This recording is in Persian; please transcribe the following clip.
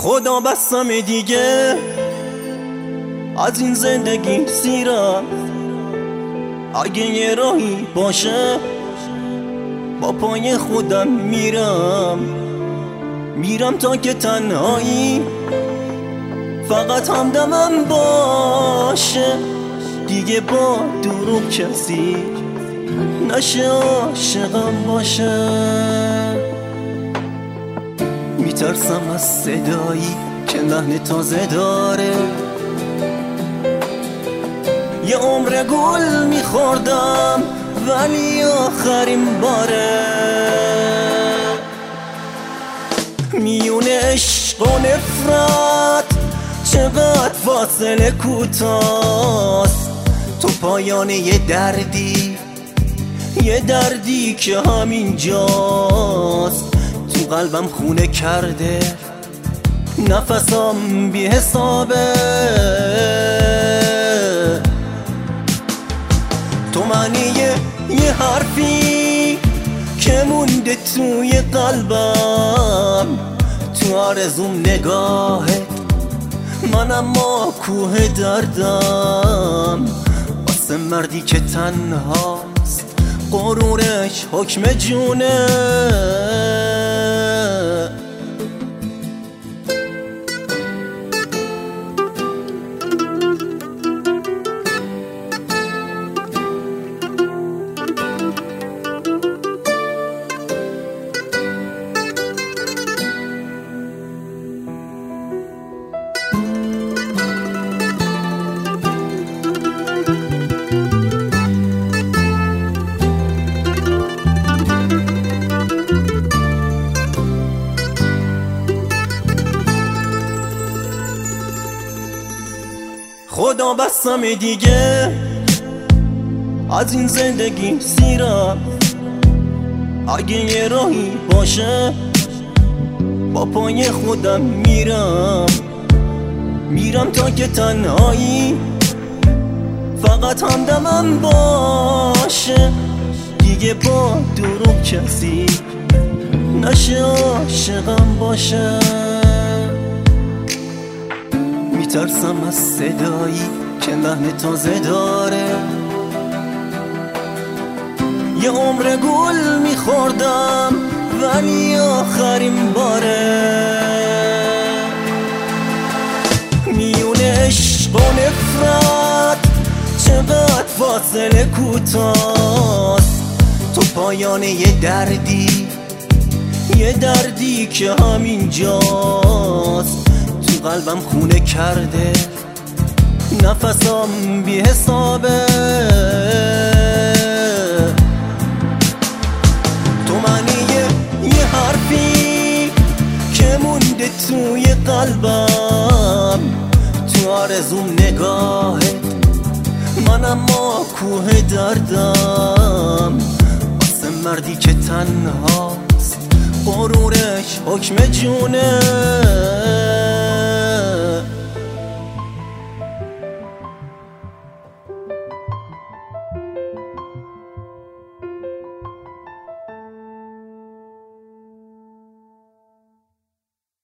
خدا بستم دیگه از این زندگی سیرم. اگه یه راهی باشه با پای خودم میرم تا که تنهایی فقط همدمم باشه. دیگه با دروغ کسی نشه عاشقم باشه. میترسم از صدایی که لحن تازه داره. یه عمر گل میخوردم ولی آخرین باره. میونه عشق و نفرت چقدر فاصله کوتاست. تو پایان یه دردی که همین جاست. تو قلبم خونه کرده نفسم بی حسابه. تو معنی یه حرفی که مونده توی قلبم. تو آرزوم نگاهت من اما کوه دردم. واسه مردی که تنهاست غرورش حکم جونه. خدا بستم دیگه از این زندگی سیرم. اگه یه راهی باشه با پای خودم میرم تا که تنهایی فقط همدمم باشه. دیگه با دروغ کسی نشه عاشقم باشه. میترسم از صدایی که لحن تازه داره. یه عمر گل میخوردم ولی آخرین باره. میونه عشق و نفرت چقدر فاصله کوتاست. تو پایان یه دردی که همین جاست. تو قلبم خونه کرده نفسم بی حسابه. تو معنی یه حرفی که مونده توی قلبم. تو آرزوم نگاهت من اما کوه دردم. واسه مردی که تنهاست غرورش حکم جونه.